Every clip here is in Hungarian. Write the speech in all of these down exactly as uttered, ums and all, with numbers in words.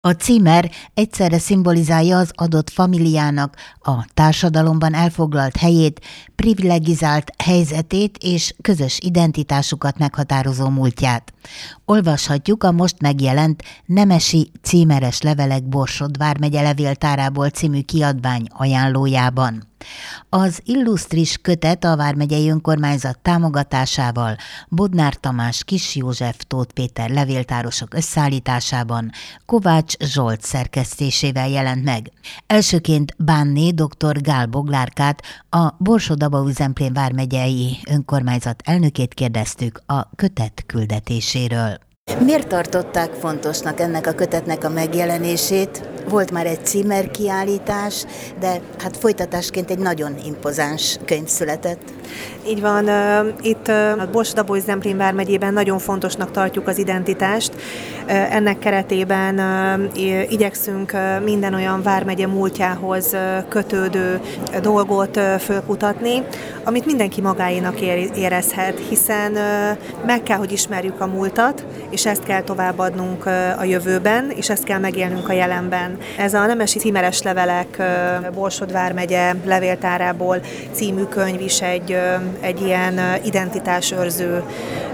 A címer egyszerre szimbolizálja az adott familiának a társadalomban elfoglalt helyét, privilegizált helyzetét és közös identitásukat meghatározó múltját. Olvashatjuk a most megjelent Nemesi címeres levelek Borsod vármegye levéltárából című kiadvány ajánlójában. Az illusztris kötet a vármegyei önkormányzat támogatásával Bodnár Tamás, Kiss József, Tóth Péter levéltárosok összeállításában Kovács Zsolt szerkesztésével jelent meg. Elsőként Bánné dr. Gál Boglárkát, a Borsod-Abaúj-Zemplén vármegyei önkormányzat elnökét kérdeztük a kötet küldetéséről. Miért tartották fontosnak ennek a kötetnek a megjelenését? Volt már egy címerkiállítás, de hát folytatásként egy nagyon impozáns könyv született. Így van, itt a Borsod-Abaúj-Zemplén vármegyében nagyon fontosnak tartjuk az identitást. Ennek keretében igyekszünk minden olyan vármegye múltjához kötődő dolgot fölkutatni, amit mindenki magáénak érezhet, hiszen meg kell, hogy ismerjük a múltat, és ezt kell továbbadnunk a jövőben, és ezt kell megélnünk a jelenben. Ez a Nemesi címeres levelek Borsod vármegye levéltárából című könyv is egy, egy ilyen identitásőrző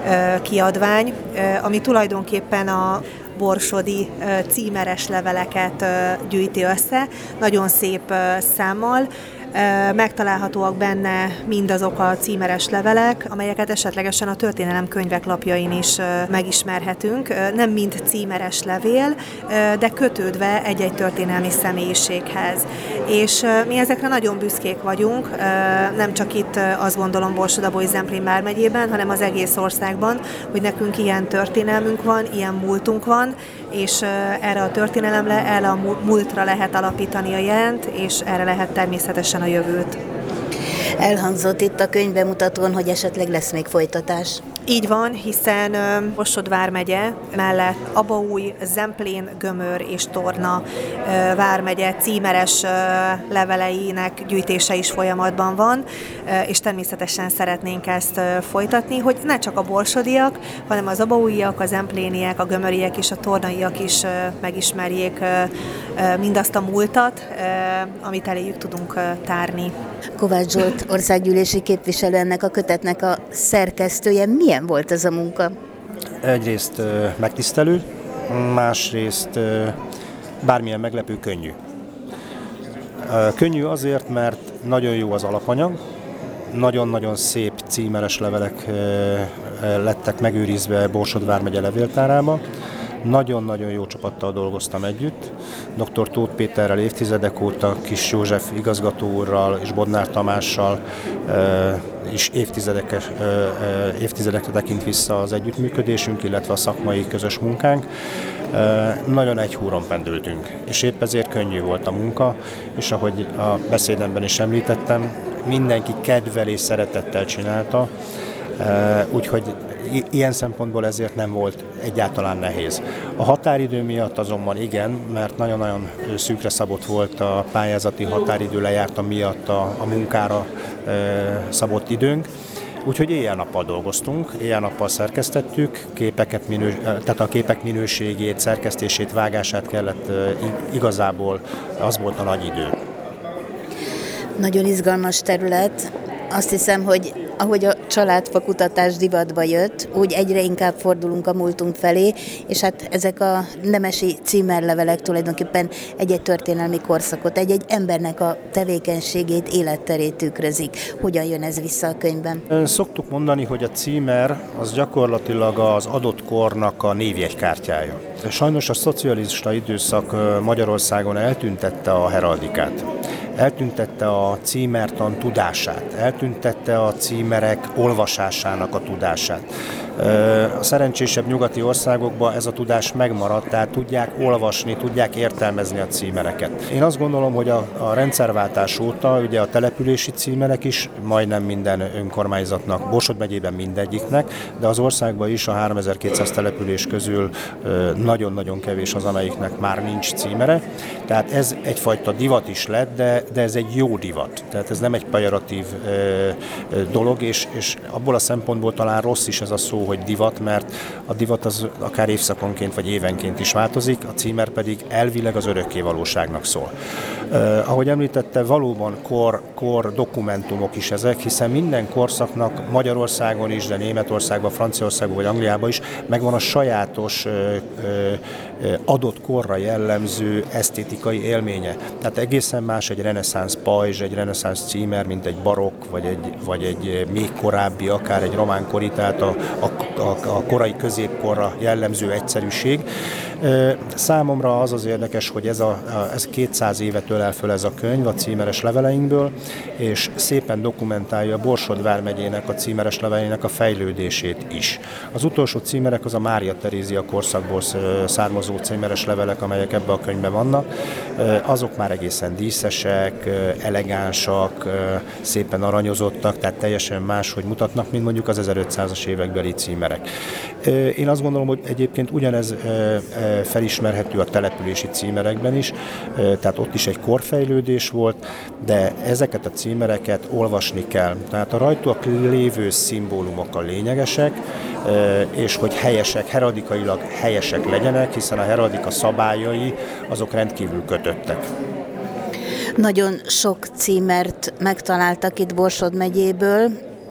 kiadvány, ami tulajdonképpen a borsodi címeres leveleket gyűjti össze, nagyon szép számmal. Megtalálhatóak benne mindazok a címeres levelek, amelyeket esetlegesen a történelem könyvek lapjain is megismerhetünk. Nem mind címeres levél, de kötődve egy-egy történelmi személyiséghez. És mi ezekre nagyon büszkék vagyunk, nem csak itt azt gondolom Borsod-Abaúj-Zemplén vármegyében, hanem az egész országban, hogy nekünk ilyen történelmünk van, ilyen múltunk van, és erre a történelemre, erre a múltra lehet alapítani a jelent, és erre lehet természetesen a jövőt. Elhangzott itt a könyvbemutatón, hogy esetleg lesz még folytatás. Így van, hiszen Borsod vármegye mellett Abaúj, Zemplén, Gömör és Torna vármegye címeres leveleinek gyűjtése is folyamatban van, és természetesen szeretnénk ezt folytatni, hogy ne csak a borsodiak, hanem az abaújiak, a zempléniek, a gömöriek és a tornaiak is megismerjék mindazt a múltat, amit eléjük tudunk tárni. Kovács Zsolt országgyűlési képviselő, ennek a kötetnek a szerkesztője. Milyen volt ez a munka? Egyrészt megtisztelő, másrészt bármilyen meglepő, könnyű. Könnyű azért, mert nagyon jó az alapanyag, nagyon-nagyon szép címeres levelek lettek megőrizve Borsod vármegye levéltárába. Nagyon-nagyon jó csapattal dolgoztam együtt. doktor Tóth Péterrel évtizedek óta, Kiss József igazgató úrral és Bodnár Tamással is évtizedekre, évtizedekre tekint vissza az együttműködésünk, illetve a szakmai közös munkánk. Nagyon egy húron pendültünk, és épp ezért könnyű volt a munka, és ahogy a beszédemben is említettem, mindenki kedvel és szeretettel csinálta, úgyhogy ilyen szempontból ezért nem volt egyáltalán nehéz. A határidő miatt azonban igen, mert nagyon-nagyon szűkre szabott volt a pályázati határidő lejárta miatt a, a munkára e, szabott időnk. Úgyhogy éjjel-nappal dolgoztunk, éjjel-nappal szerkesztettük, képeket minős, tehát a képek minőségét, szerkesztését, vágását kellett, igazából az volt a nagy idő. Nagyon izgalmas terület. Azt hiszem, hogy ahogy a családfakutatás divatba jött, úgy egyre inkább fordulunk a múltunk felé, és hát ezek a nemesi címerlevelek tulajdonképpen egy-egy történelmi korszakot, egy-egy embernek a tevékenységét, életterét tükrözik. Hogyan jön ez vissza a könyvben? Szoktuk mondani, hogy a címer az gyakorlatilag az adott kornak a névjegykártyája. Sajnos a szocialista időszak Magyarországon eltüntette a heraldikát. Eltüntette a címertan tudását, eltüntette a címerek olvasásának a tudását. A szerencsésebb nyugati országokban ez a tudás megmaradt, tehát tudják olvasni, tudják értelmezni a címereket. Én azt gondolom, hogy a, a rendszerváltás óta ugye a települési címerek is majdnem minden önkormányzatnak, Borsod megyében mindegyiknek, de az országban is a háromezer-kétszáz település közül nagyon-nagyon kevés az, amelyiknek már nincs címere. Tehát ez egyfajta divat is lett, de, de ez egy jó divat. Tehát ez nem egy pejoratív dolog, és, és abból a szempontból talán rossz is ez a szó, hogy divat, mert a divat az akár évszakonként vagy évenként is változik, a címer pedig elvileg az örökké valóságnak szól. Uh, ahogy említette, valóban kor, kor dokumentumok is ezek, hiszen minden korszaknak Magyarországon is, de Németországban, Franciaországban vagy Angliában is megvan a sajátos uh, uh, adott korra jellemző esztétikai élménye. Tehát egészen más egy reneszánsz pajzs, egy reneszánsz címer, mint egy barokk, vagy egy, vagy egy még korábbi, akár egy románkori, tehát a, a, a, a korai középkorra jellemző egyszerűség. Számomra az az érdekes, hogy ez, a, ez kétszáz évet ölel föl ez a könyv a címeres leveleinkből, és szépen dokumentálja a Borsod vármegyének, a címeres leveleinek a fejlődését is. Az utolsó címerek az a Mária Terézia korszakból származó címeres levelek, amelyek ebben a könyvben vannak. Azok már egészen díszesek, elegánsak, szépen aranyozottak, tehát teljesen máshogy mutatnak, mint mondjuk az ezerötszázas évekbeli címerek. Én azt gondolom, hogy egyébként ugyanez felismerhető a települési címerekben is, tehát ott is egy korfejlődés volt, de ezeket a címereket olvasni kell. Tehát a rajtuk lévő szimbólumok a lényegesek, és hogy helyesek, heraldikailag helyesek legyenek, hiszen a heraldika szabályai azok rendkívül kötöttek. Nagyon sok címert megtaláltak itt Borsod megyéből,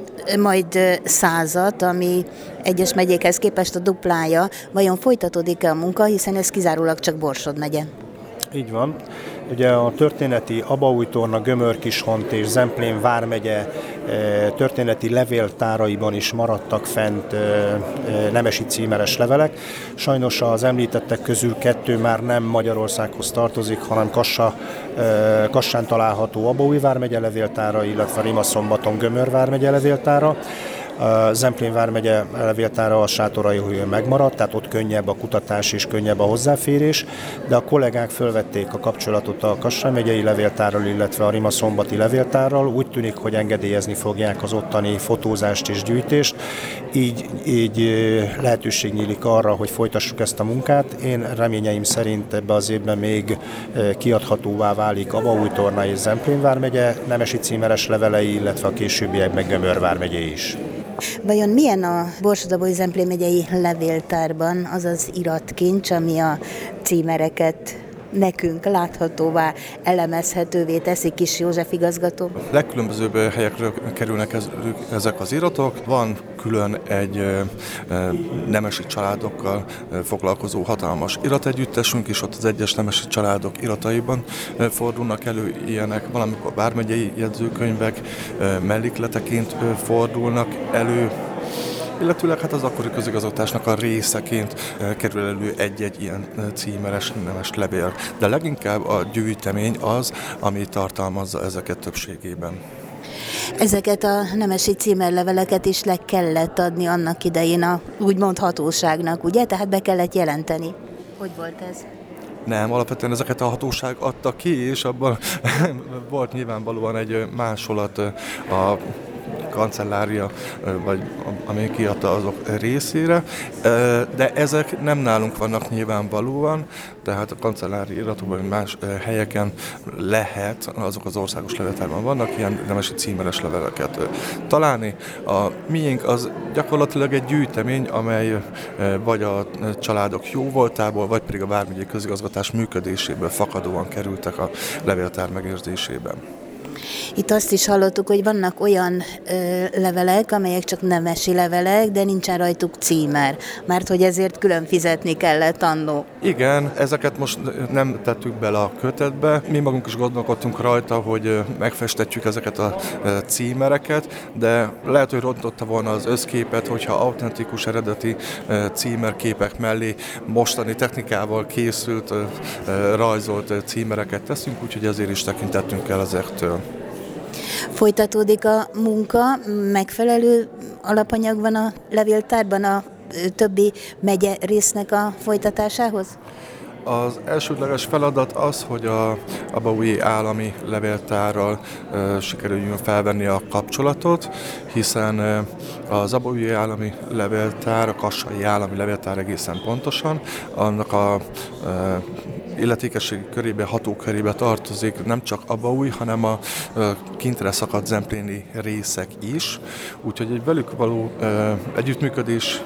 majd százat, ami egyes megyékhez képest a duplája. Vajon folytatódik-e a munka, hiszen ez kizárólag csak Borsod megye? Így van. Ugye a történeti Abaújtorna, Gömör-Kishont és Zemplén vármegye történeti levéltáraiban is maradtak fent nemesi címeres levelek. Sajnos az említettek közül kettő már nem Magyarországhoz tartozik, hanem Kassa, Kassán található Abaúj vármegye levéltára, illetve Rimaszombaton Gömör vármegye levéltára. A Zemplén vármegye levéltára a Sátoraljaújhőn megmaradt, tehát ott könnyebb a kutatás és könnyebb a hozzáférés, de a kollégák fölvették a kapcsolatot a Kassa megyei levéltárral, illetve a Rimaszombati levéltárral. Úgy tűnik, hogy engedélyezni fogják az ottani fotózást és gyűjtést, így, így lehetőség nyílik arra, hogy folytassuk ezt a munkát. Én reményeim szerint ebbe az évben még kiadhatóvá válik Abaújtorna és Zemplén vármegye nemesi címeres levelei, illetve a későbbiek meg Gömör vármegyé is. Vajon milyen a Borsod-Abaúj-Zemplén megyei levéltárban az az iratkincs, ami a címereket nekünk láthatóvá, elemezhetővé teszi, Kis József igazgató? Legkülönbözőbb helyekről kerülnek ezek az iratok. Van külön egy nemesi családokkal foglalkozó hatalmas irategyüttesünk, és ott az egyes nemesi családok irataiban fordulnak elő ilyenek, valamikor vármegyei jegyzőkönyvek mellékleteként fordulnak elő, illetőleg hát az akkori közigazgatásnak a részeként kerül elő egy-egy ilyen címeres nemes levél. De leginkább a gyűjtemény az, ami tartalmazza ezeket többségében. Ezeket a nemesi címerleveleket is le kellett adni annak idején a úgymond hatóságnak, ugye? Tehát be kellett jelenteni. Hogy volt ez? Nem, alapvetően ezeket a hatóság adta ki, és abban volt nyilvánvalóan egy másolat a kancellária, vagy ami kiadta azok részére, de ezek nem nálunk vannak nyilvánvalóan, tehát a kancellári iratokban, vagy más helyeken lehet, azok az országos levéltárban vannak ilyen nemesi címeres leveleket találni. A miénk az gyakorlatilag egy gyűjtemény, amely vagy a családok jóvoltából, vagy pedig a vármegyei közigazgatás működéséből fakadóan kerültek a levéltár megőrzésében. Itt azt is hallottuk, hogy vannak olyan ö, levelek, amelyek csak nemesi levelek, de nincsen rajtuk címer, mert hogy ezért külön fizetni kellett annó. Igen, ezeket most nem tettük bele a kötetbe. Mi magunk is gondolkodtunk rajta, hogy megfestetjük ezeket a címereket, de lehet, hogy rontotta volna az összképet, hogyha autentikus, eredeti címerképek mellé mostani technikával készült, rajzolt címereket teszünk, úgyhogy ezért is tekintettünk el ezektől. Folytatódik a munka, megfelelő alapanyag van a levéltárban a többi megye résznek a folytatásához? Az elsődleges feladat az, hogy a abaúji állami levéltárral e, sikerüljön felvenni a kapcsolatot, hiszen e, az abaúji állami levéltár, a kassai állami levéltár egészen pontosan, annak a e, illetékességi körébe, hatókörébe tartozik nem csak Abaúj, hanem a kintre szakadt zempléni részek is. Úgyhogy egy velük való együttműködés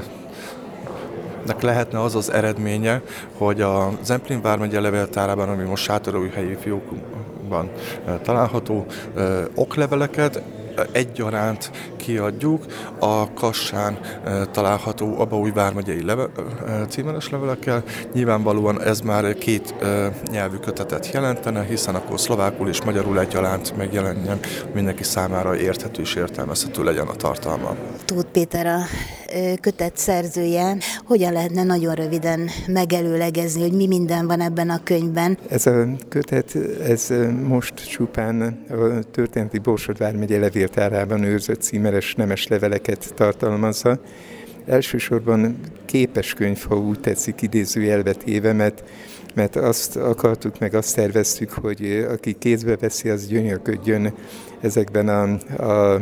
nek lehetne az az eredménye, hogy a Zemplén vármegye levéltárában, ami most Sátorújhelyi fiókban található, okleveleket egyaránt kiadjuk a Kassán található Abaúj vármegyei leve, címeres levelekkel. Nyilvánvalóan ez már két nyelvű kötetet jelentene, hiszen akkor szlovákul és magyarul egyaránt megjelenjen, mindenki számára érthető és értelmezhető legyen a tartalma. Tóth Péter a kötet szerzője. Hogyan lehetne nagyon röviden megelőlegezni, hogy mi minden van ebben a könyvben? Ez a kötet, ez most csupán a történeti Borsod vármegye levéltárában őrzött címeres nemes leveleket tartalmazza. Elsősorban képeskönyv, ha úgy tetszik, idézőjelbe téve, mert, mert azt akartuk, meg azt terveztük, hogy aki kézbe veszi, az gyönyörködjön ezekben a, a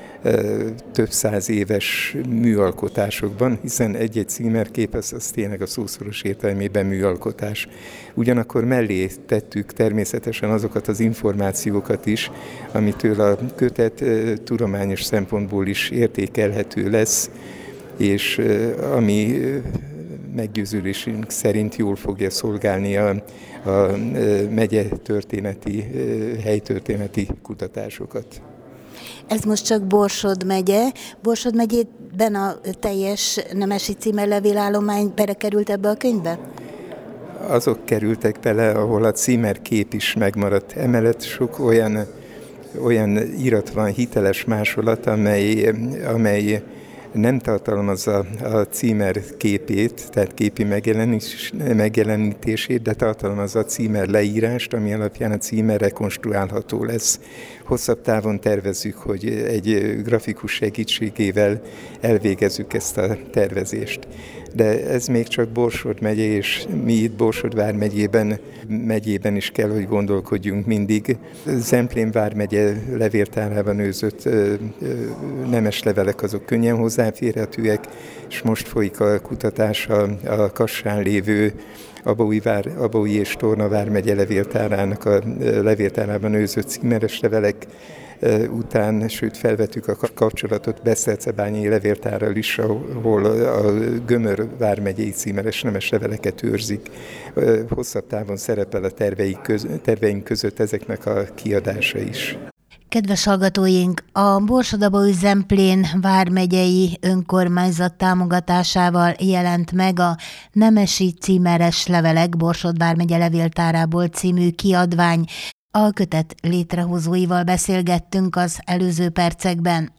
több száz éves műalkotásokban, hiszen egy-egy címerkép az, az tényleg a szószoros értelmében műalkotás. Ugyanakkor mellé tettük természetesen azokat az információkat is, amitől a kötet tudományos szempontból is értékelhető lesz, és ami meggyőződésünk szerint jól fogja szolgálni a, a megye történeti, helytörténeti kutatásokat. Ez most csak Borsod megye. Borsod megyében a teljes nemesi címerlevélállomány belekerült ebbe a könyvbe? Azok kerültek bele, ahol a címerkép is megmaradt. Emellett sok olyan, olyan írat van, hiteles másolat, amely, amely nem tartalmazza a címer képét, tehát képi megjelenés, megjelenítését, de tartalmazza a címer leírást, ami alapján a címer rekonstruálható lesz. Hosszabb távon tervezzük, hogy egy grafikus segítségével elvégezzük ezt a tervezést. De ez még csak Borsod megye, és mi itt Borsod vármegyében megyében is kell, hogy gondolkodjunk mindig. Zemplén vármegye levéltárában őrzött nemes levelek azok könnyen hozzáférhetőek, és most folyik a kutatás a, a Kassán lévő Abaúj, vár, Abaúj és Torna vármegye levéltárának a levéltárában őrzött címeres levelek után, sőt felvettük a kapcsolatot Besztercebányai levéltárral is, ahol a Gömör vármegyei címeres nemes leveleket őrzik. Hosszabb távon szerepel a terveink, köz, terveink között ezeknek a kiadása is. Kedves hallgatóink, a Borsod-Abaúj Zemplén vármegyei önkormányzat támogatásával jelent meg a Nemesi címeres levelek Borsod vármegye levéltárából című kiadvány. A kötet létrehozóival beszélgettünk az előző percekben.